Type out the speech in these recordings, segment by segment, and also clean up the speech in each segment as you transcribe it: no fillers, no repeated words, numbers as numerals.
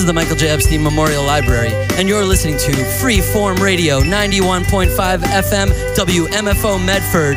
is the Michael J. Epstein Memorial Library, and you're listening to Freeform Radio, 91.5 FM, WMFO Medford.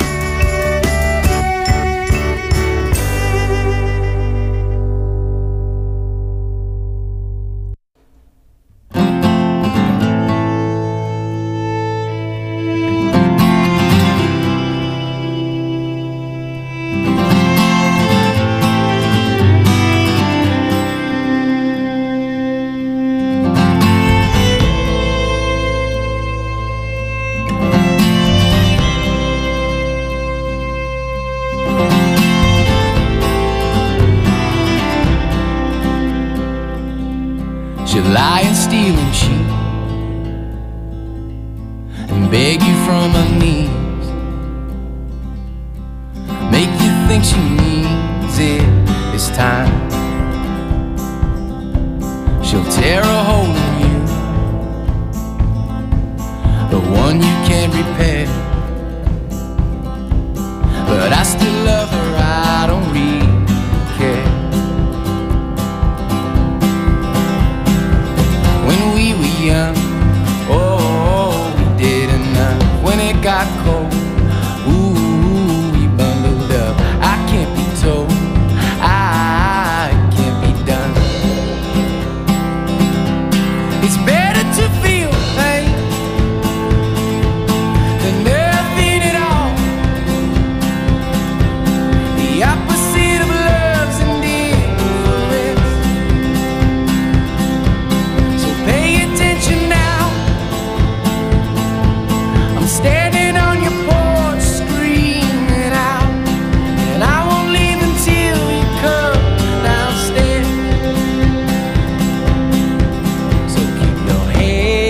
She'll lie and steal and cheat and beg you from her knees, make you think she needs it this time. She'll tear a hole in you, the one you can't repair. But I still love her, I don't really care. When we were young, oh, we did enough. When it got cold, ooh, we bundled up. I can't be told, I can't be done. It's better to feel pain than nothing at all. The opposite of love's indifference. So pay attention now. I'm standing on your porch screaming out, and I won't leave until you come downstairs. So keep your head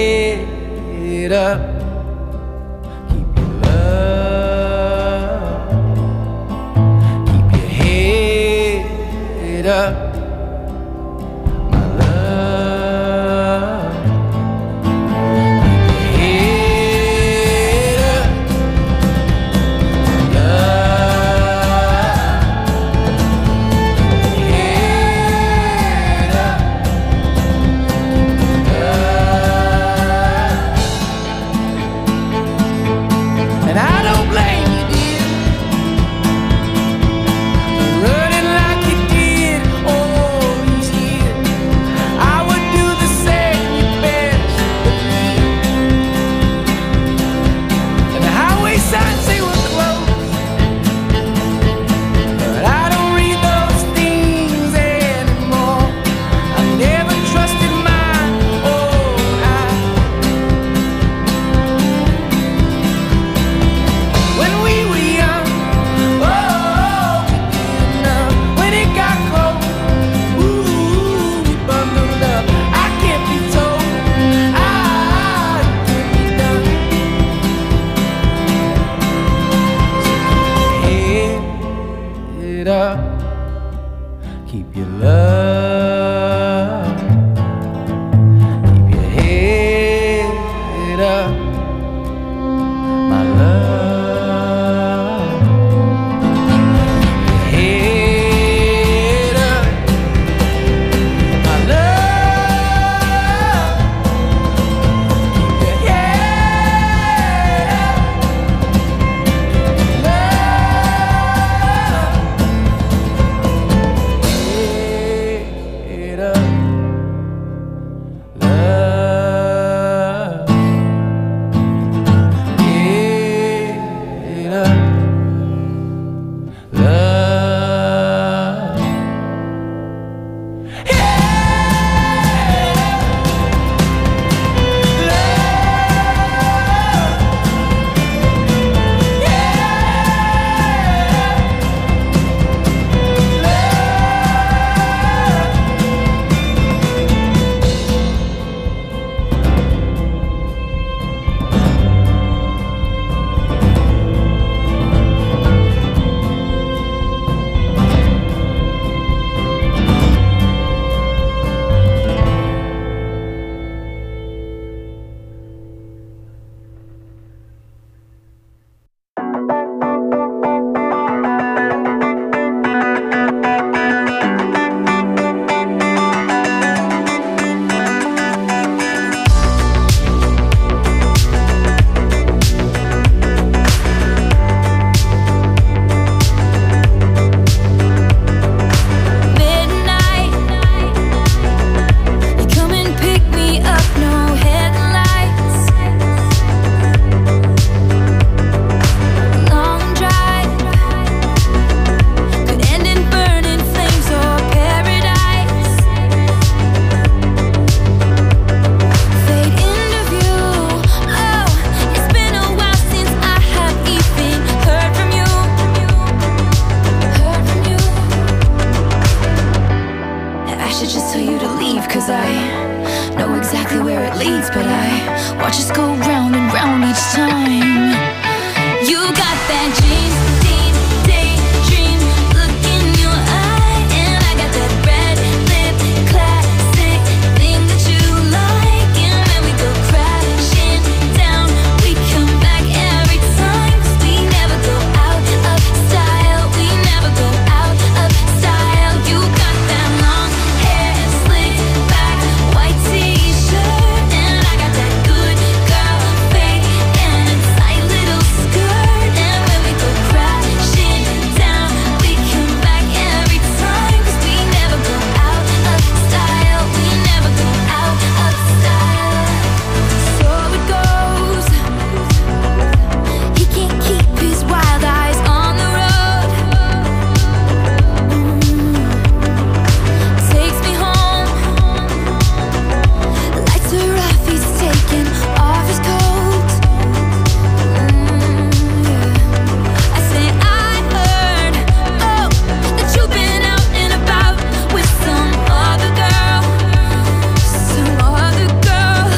beats, but I watch us go round and round each time. You got that dream, daydream look in your eye, and I got that red lip classic thing that you like. And when we go crashing down, we come back every time, 'cause we never go out of style. We never go out of style. You got that long hair, slicked back, white t-shirt, and I got that good girl fade and a tight little skirt. And when we go crashing down, we come back every time, 'cause we never go out of style. We never go out of style. So it goes. He can't keep his wild eyes on the road. Takes me home. The lights are off, he's taking off his coat. I say I heard, oh, that you've been out and about with some other girl, some other girl.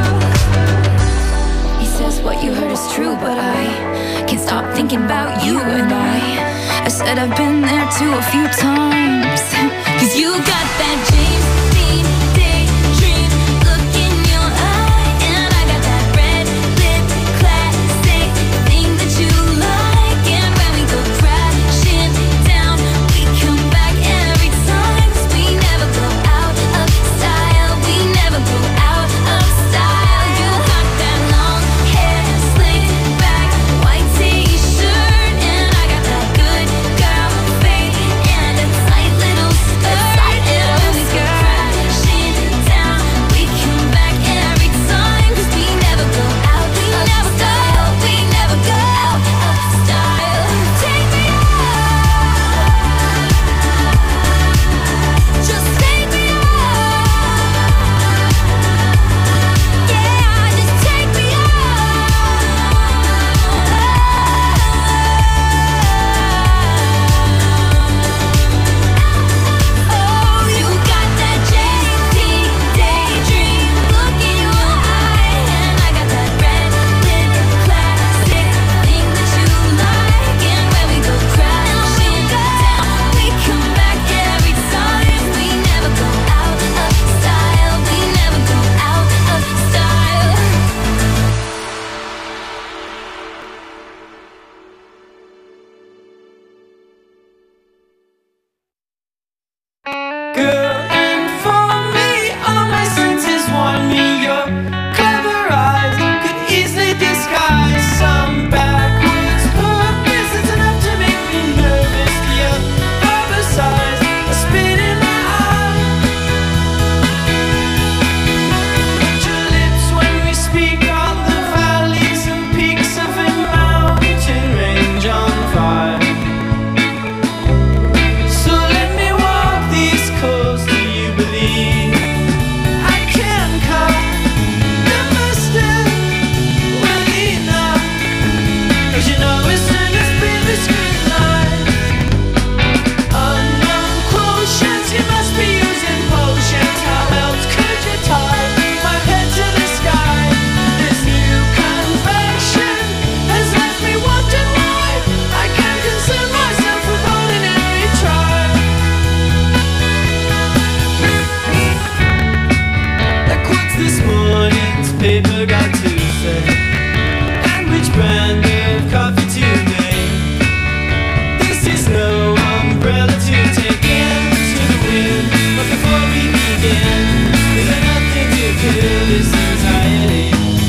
He says what you heard is true, but I can't stop thinking about you. And I said I've been there too a few times. 'Cause you got that James Dean daydream look in your eye, and I got that red lip classic thing that you like. And when we go crashing down, we come back every time, 'cause we never go out of style. We never go out of style. You got that long hair, slicked back, white t-shirt, and I got that good girl fade and a tight little skirt. And when we go crashing down, we come back every time, 'cause we never go out of style. We never go out of style. Take me out, just take me out. Yeah, just take me out. Oh, you got that JT daydream look in your eye, and I got that red lip classic thing that you like. And when we go crashing down, we come back every time. We never go out of style. We never go out of style. Girl, and for me, all my senses warn me your clever eyes could easily disguise some backwards purpose. It's enough to make me nervous. The other size, a spit in my eye. Your lips when we speak on the valleys and peaks of a mountain range on fire. So let me walk these coasts. Do you believe I can cut the mustard well enough? 'Cause you know as soon as baby's green light, unknown quotients, you must be using potions. How else could you tie my head to the sky? This new confession has left me wondering why I can't concern myself with ordinary trial. Like what's this morning's paper got to say? And which brand of coffee today? This is no umbrella to take into the wind. But before we begin, is there nothing to kill this anxiety?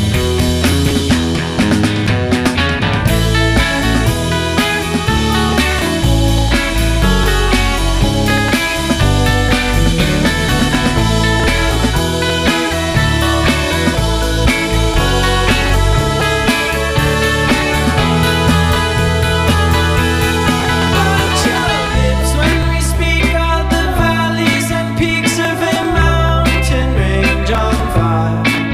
Watch your lips when we speak of the valleys and peaks of a mountain range on fire.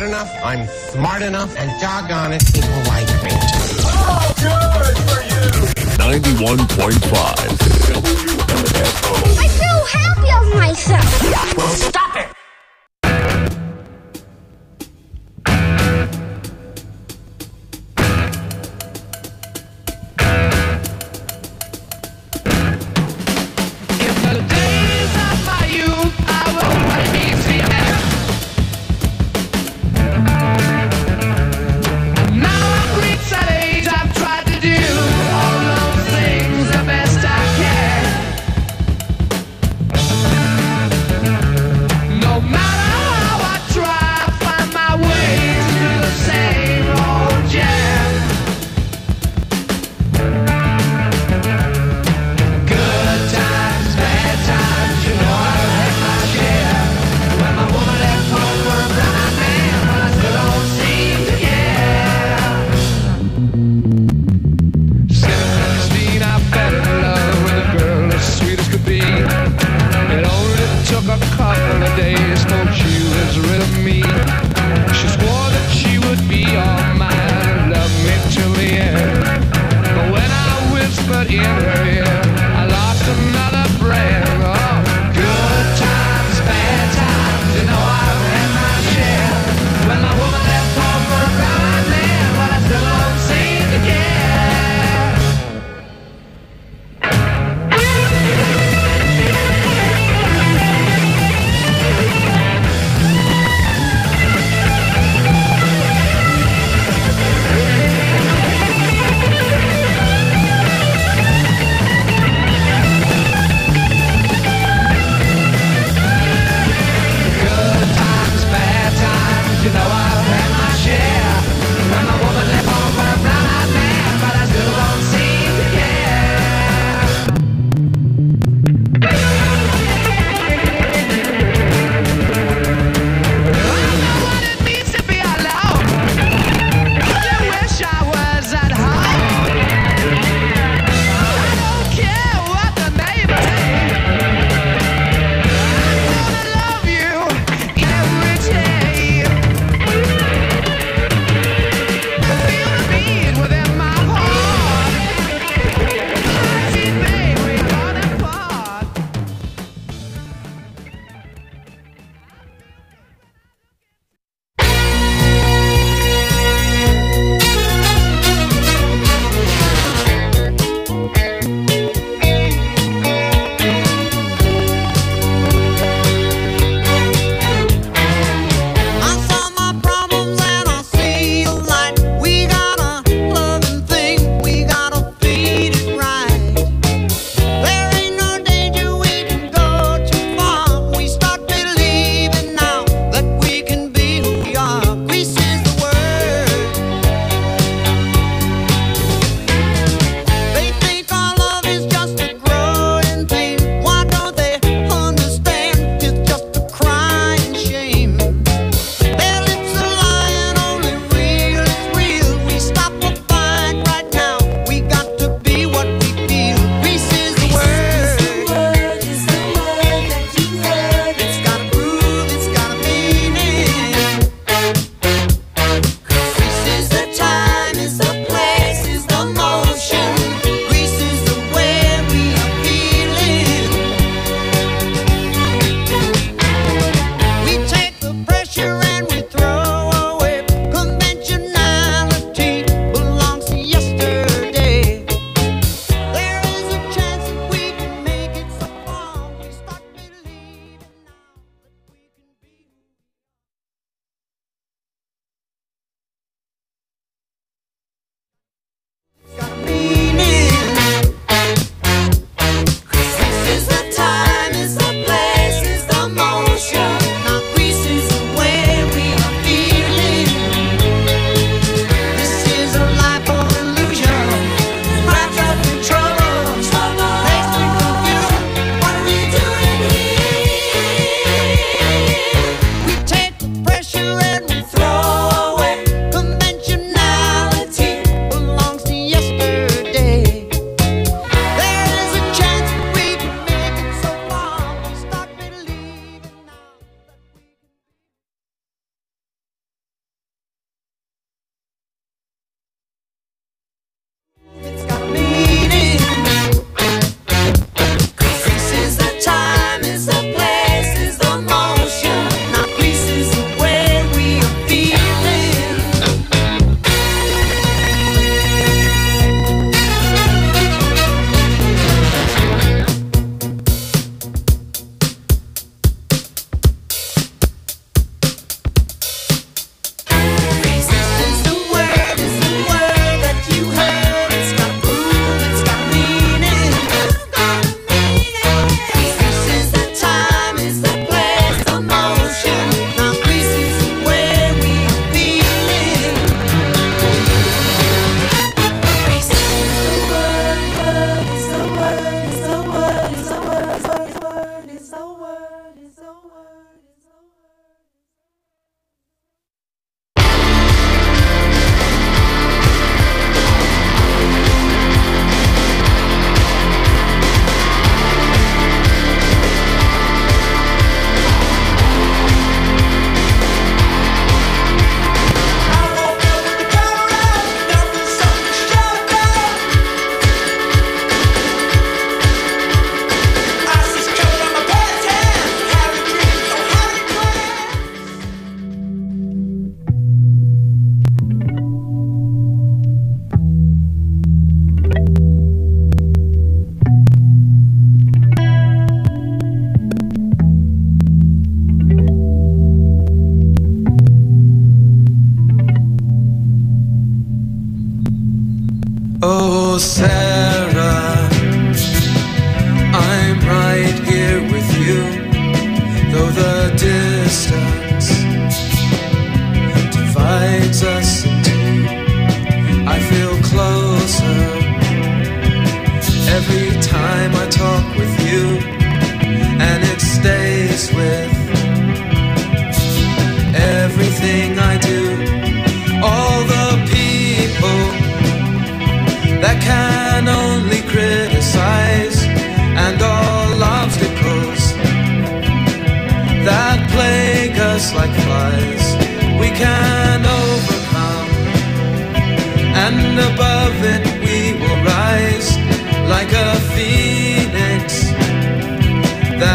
enough, I'm smart enough, and doggone it, people like me. Oh, good for you! 91.5 WMFO. I feel happy of myself. Well, stop it!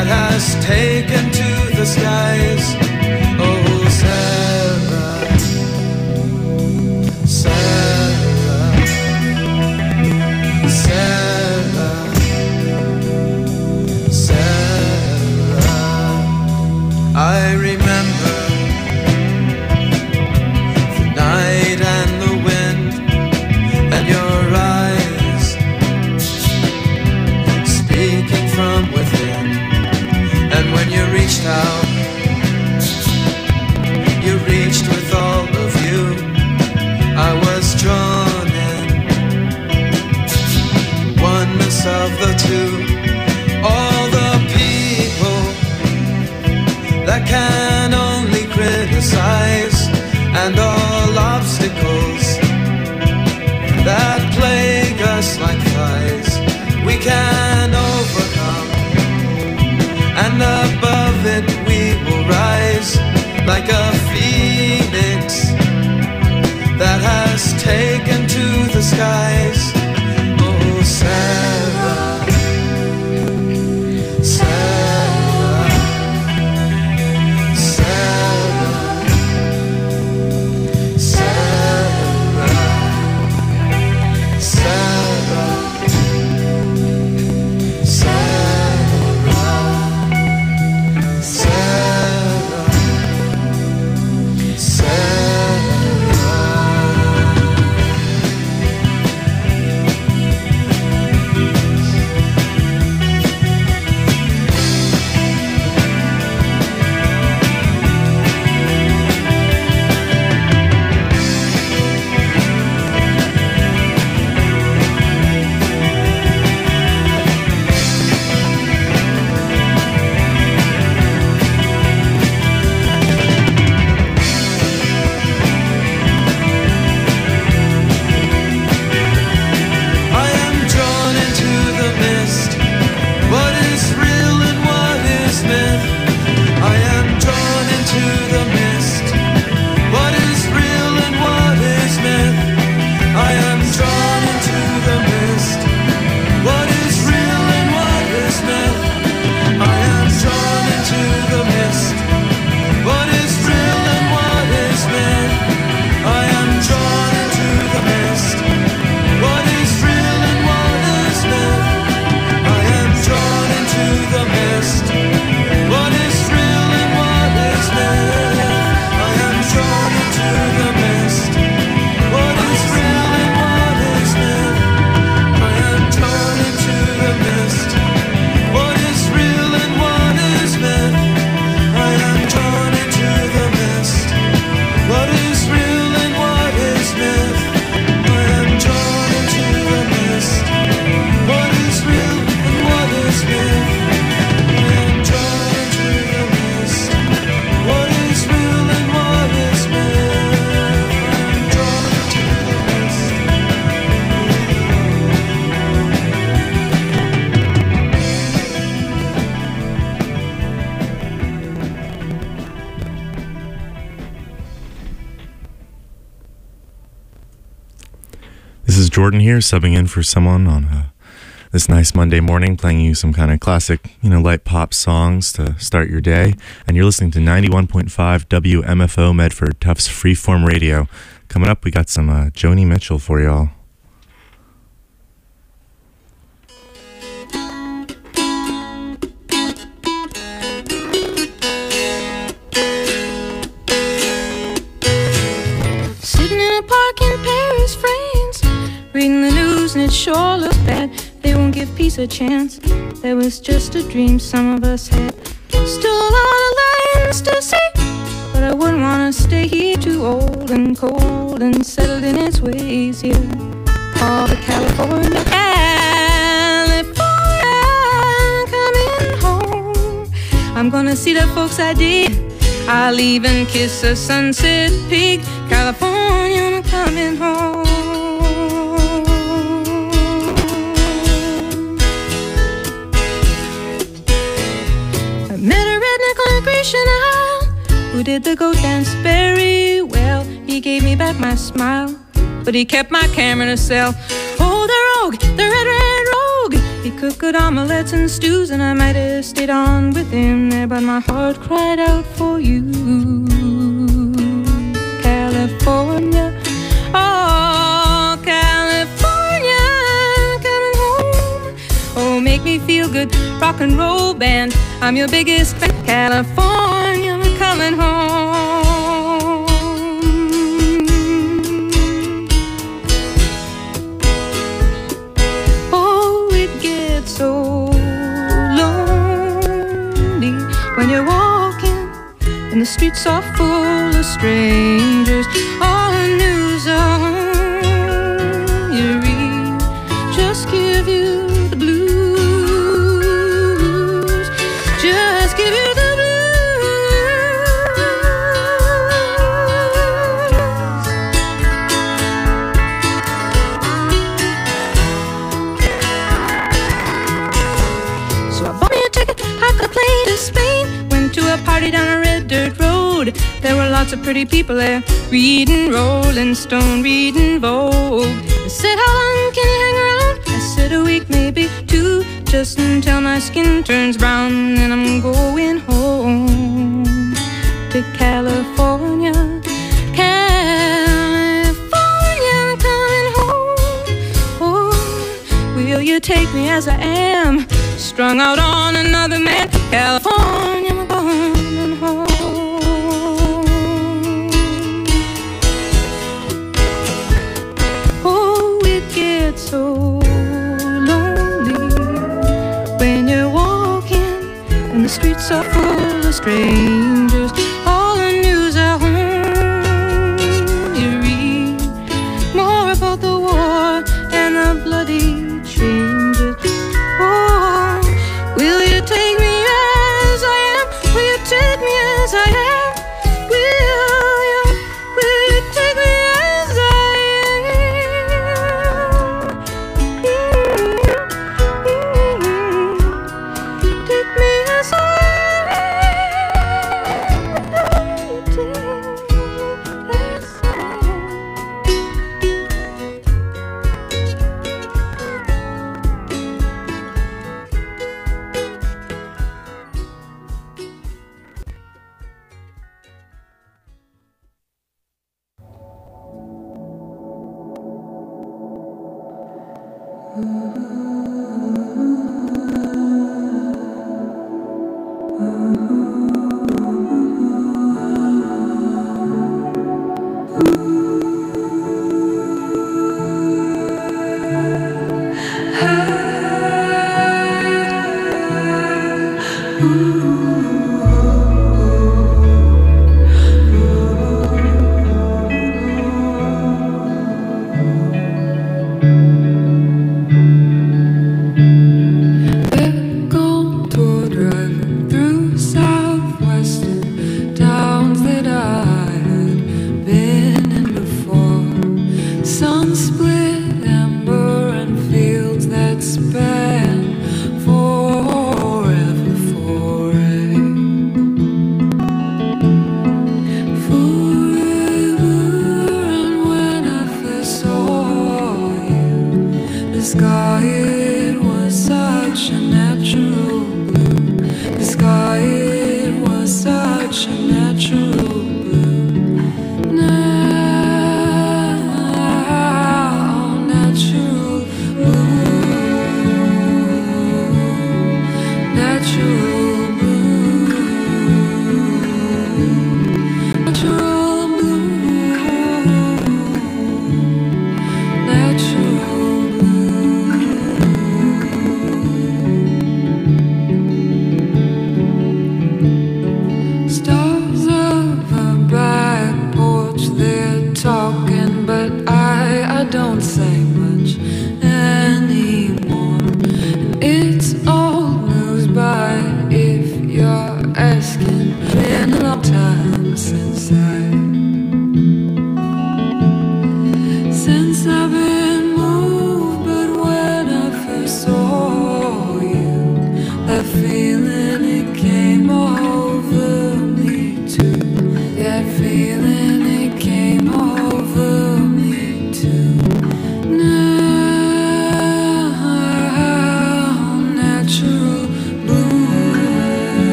that has taken to the skies. Oh, Sarah, Sarah, Sarah, Sarah. I remember the night and the wind and your eyes speaking from within. And when you reached out, you reached with all of you. I was drawn in, oneness of the two. All the people that can only criticize, and all obstacles that plague us like flies, we can overcome, and above it we will rise like a phoenix that has taken to the skies. Oh, Sarah, Sarah, Sarah, Sarah, Sarah, Jordan here, subbing in for someone on this nice Monday morning, playing you some kind of classic, light pop songs to start your day. And you're listening to 91.5 WMFO Medford, Tufts Freeform Radio. Coming up, we got some Joni Mitchell for y'all. Reading the news and it sure looked bad. They won't give peace a chance. That was just a dream some of us had. Still a lot of lands to see, but I wouldn't want to stay here too old and cold and settled in its ways here. All the California, coming home. I'm gonna see the folks I did. I'll even kiss a Sunset Peak. California, I'm coming home. Who did the goat dance very well. He gave me back my smile, but he kept my camera in a cell. Oh, the rogue, the red rogue. He cook good omelets and stews, and I might have stayed on with him there, but my heart cried out for you. California, oh, California, coming home. Oh, make me feel good, rock and roll band. I'm your biggest fan. California, I'm coming home. Oh, it gets so lonely when you're walking and the streets are full of strangers. All the news on you read just give you the blues. Just give you the blues. So I bought me a ticket, I could play to Spain. Went to a party down a red dirt road. There were lots of pretty people there, reading Rolling Stone, reading Vogue. They said, how long can you hang around? I said, a week, maybe two, just until my skin turns brown. And I'm going home to California. California, I'm coming home. Oh, will you take me as I am, strung out on another man? California, I'm going home. So lonely when you're walking and the streets are full of strangers. All the news at home you read more about the war and the bloody changes. Oh, will you take me as I am? Will you take me as I am? Will you take me as I am? Span forever, forever.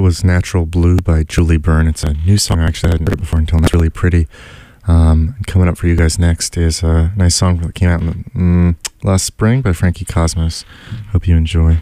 was Natural Blue by Julie Byrne. It's a new song. I actually hadn't heard it before until now. It's really pretty. Coming up for you guys next is a nice song that came out in last spring by Frankie Cosmos. Hope you enjoy.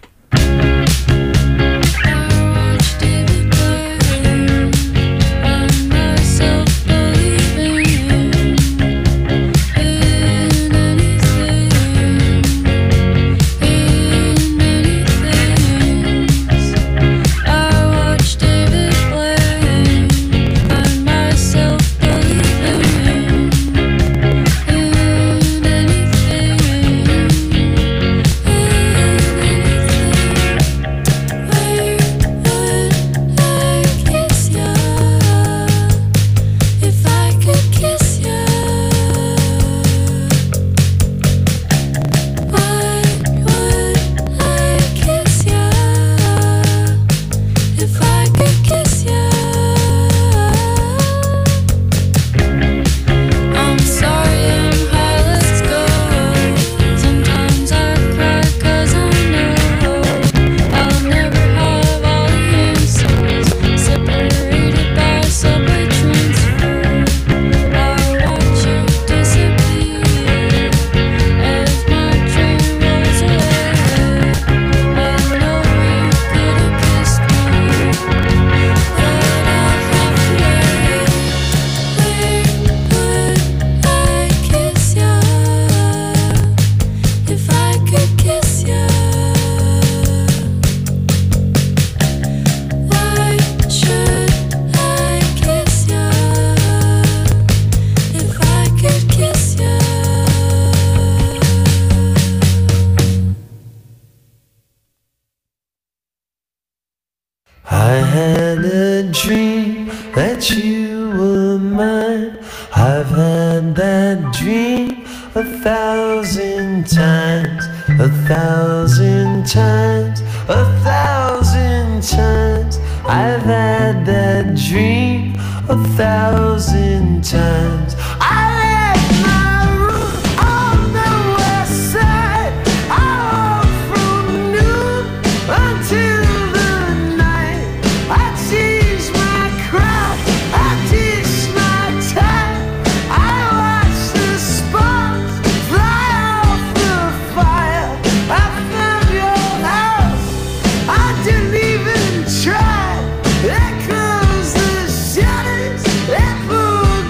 I had a dream that you were mine. I've had that dream 1,000 times, 1,000 times, 1,000 times. I've had that dream 1,000 times. I left my room on the west side. I walked from noon until Try, there comes the shadows that pull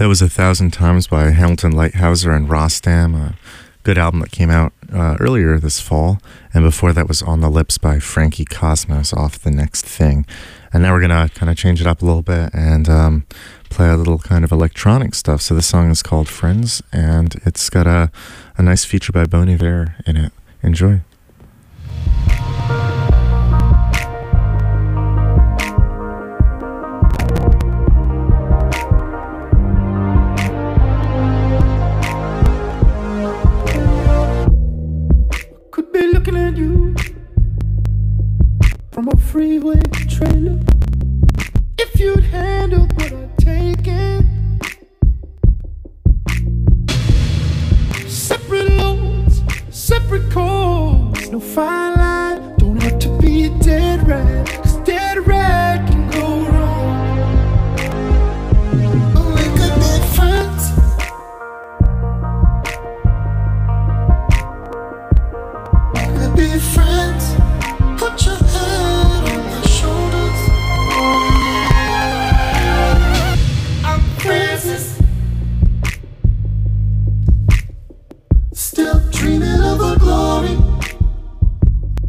That was 1,000 Times by Hamilton Lighthouser and Rostam, a good album that came out earlier this fall. And before that was On the Lips by Frankie Cosmos off The Next Thing. And now we're going to kind of change it up a little bit and play a little kind of electronic stuff. So this song is called Friends, and it's got a nice feature by Bon Iver in it. Enjoy. Could be looking at you from a freeway trailer. If you'd handled what I'd taken, separate loads, separate calls, no fine line, don't have to be a dead rat, 'cause dead rat can go wrong. Oh, we could be friends. We could be friends. Put your head on my shoulders. I'm Francis, still dreaming of the glory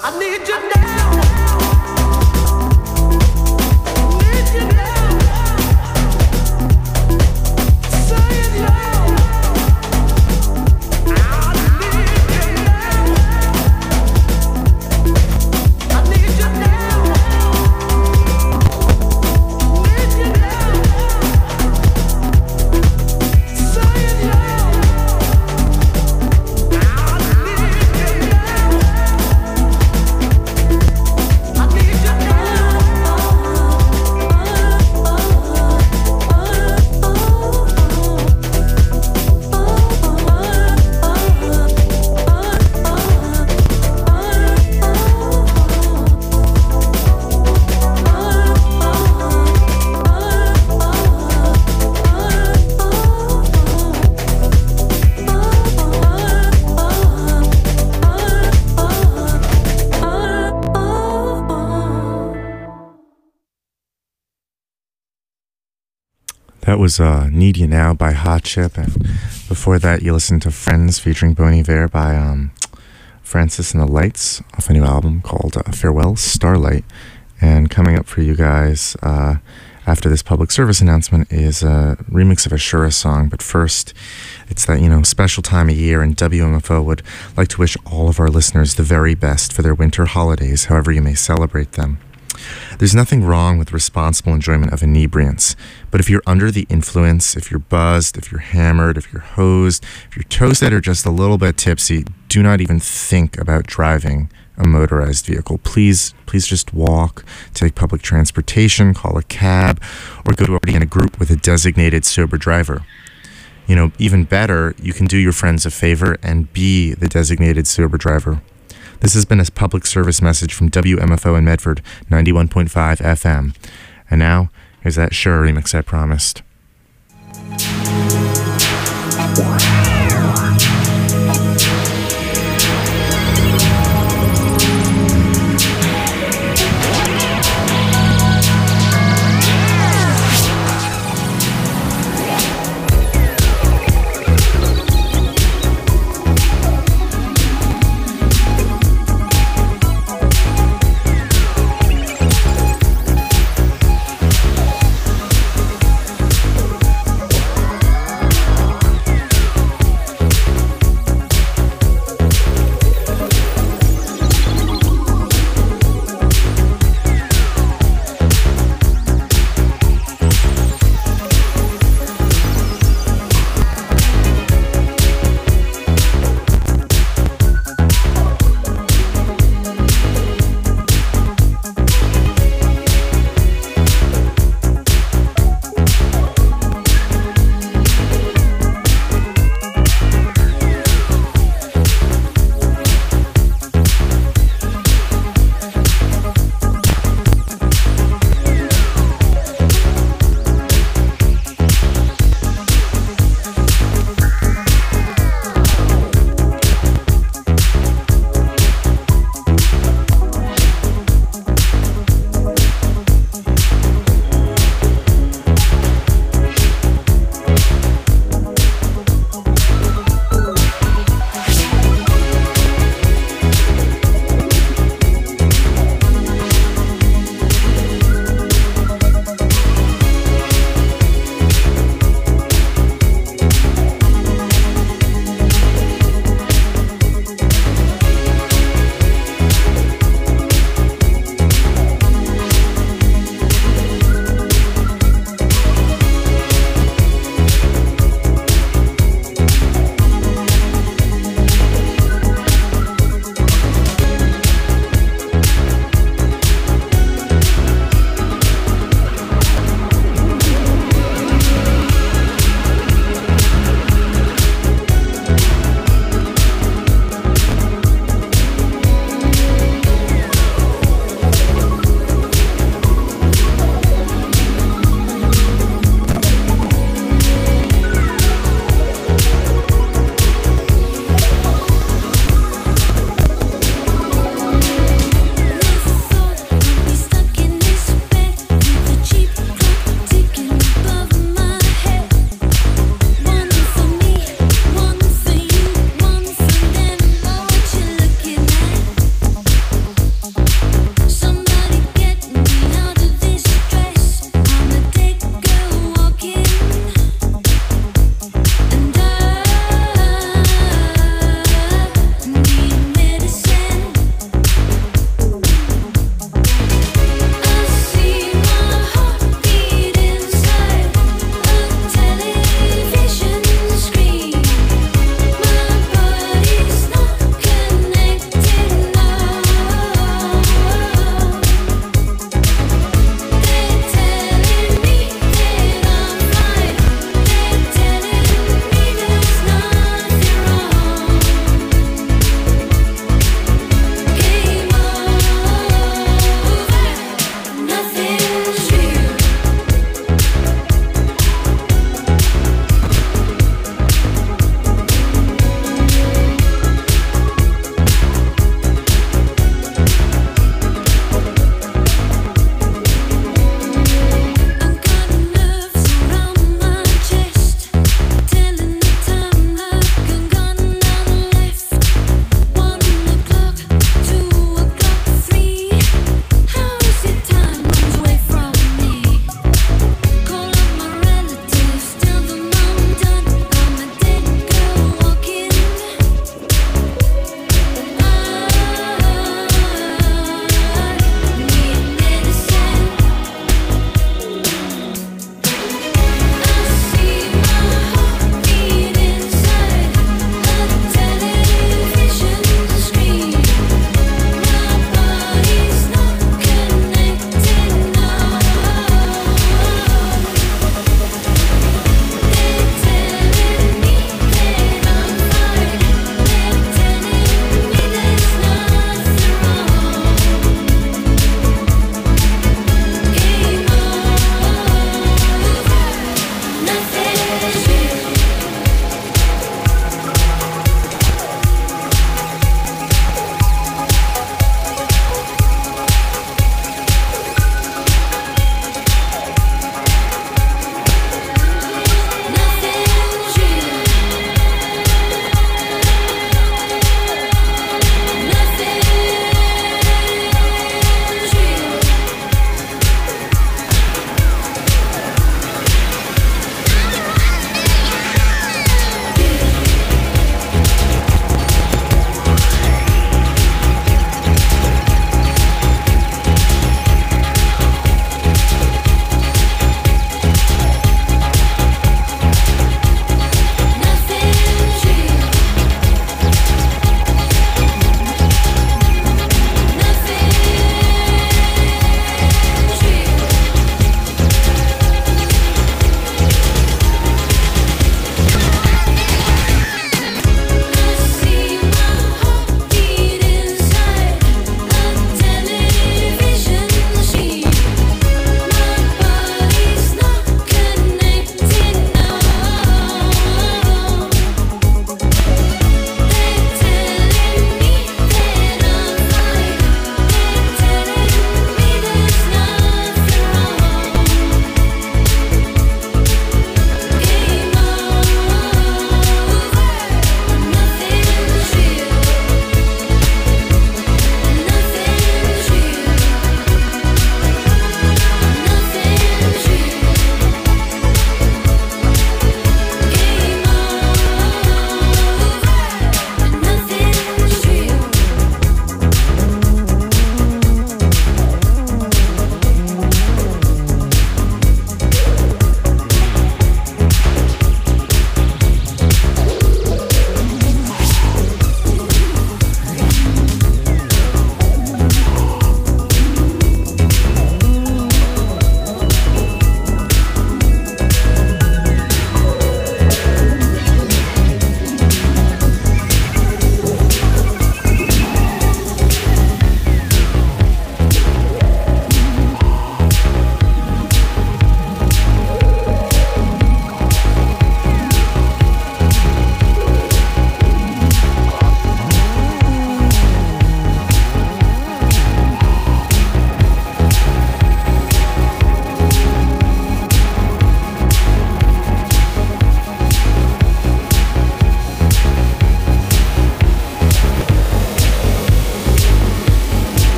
That was Need You Now by Hot Chip, and before that you listened to Friends featuring Bon Iver by Francis and the Lights off a new album called Farewell Starlight. And coming up for you guys after this public service announcement is a remix of a Shura song. But first, it's that, special time of year, and WMFO would like to wish all of our listeners the very best for their winter holidays, however you may celebrate them. There's nothing wrong with responsible enjoyment of inebriants, but if you're under the influence, if you're buzzed, if you're hammered, if you're hosed, if you're toasted or just a little bit tipsy, do not even think about driving a motorized vehicle. Please just walk, take public transportation, call a cab, or go to a party in a group with a designated sober driver. Even better, you can do your friends a favor and be the designated sober driver. This has been a public service message from WMFO in Medford, 91.5 FM. And now, here's that Shura remix I promised.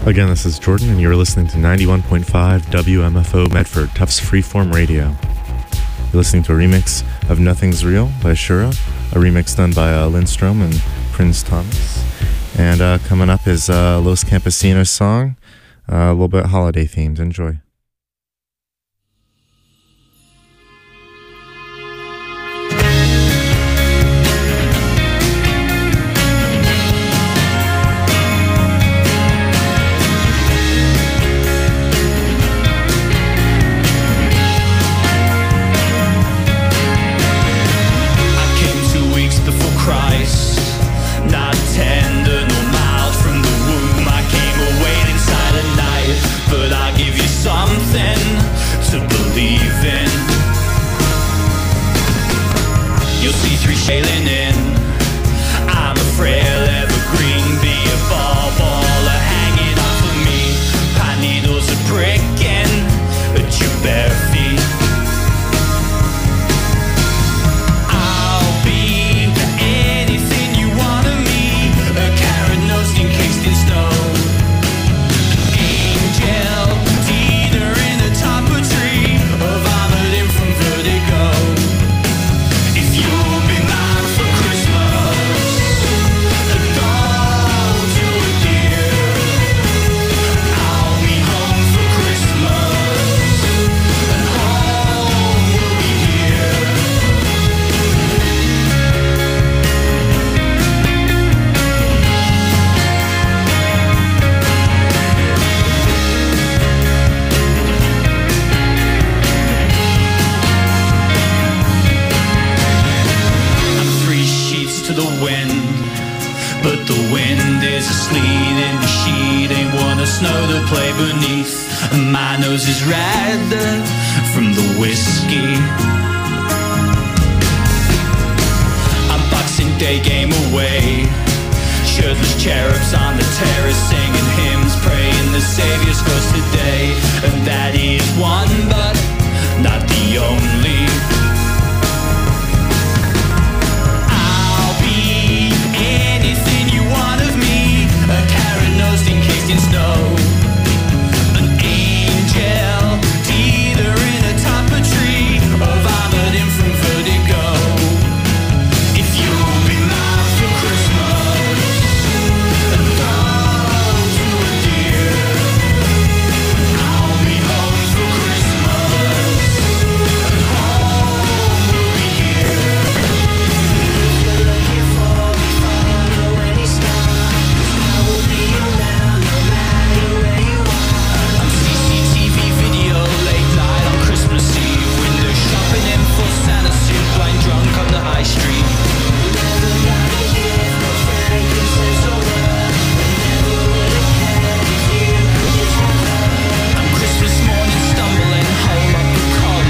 Again, this is Jordan, and you're listening to 91.5 WMFO Medford, Tufts Freeform Radio. You're listening to a remix of Nothing's Real by Shura, a remix done by Lindstrom and Prince Thomas. And coming up is Los Campesinos song, a little bit holiday themed. Enjoy. Is red from the whiskey. I'm Boxing Day game away. Shirtless cherubs on the terrace singing hymns, praying the Savior's close today. And that is one, but not the only.